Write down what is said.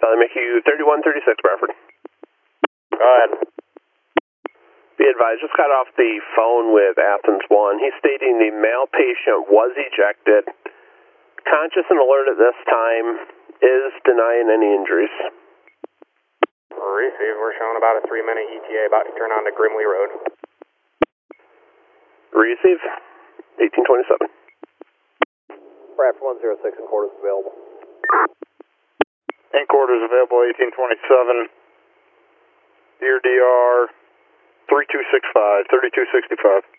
make you 3136, Bradford. Go ahead. Be advised, just got off the phone with Athens 1. He's stating the male patient was ejected, conscious and alert at this time, is denying any injuries. Receive, we're showing about a 3-minute ETA about to turn on to Grimley Road. Receive, 1827. Bradford 106 and quarters available. In quarters available, 1827. Your DR 3265, 3265.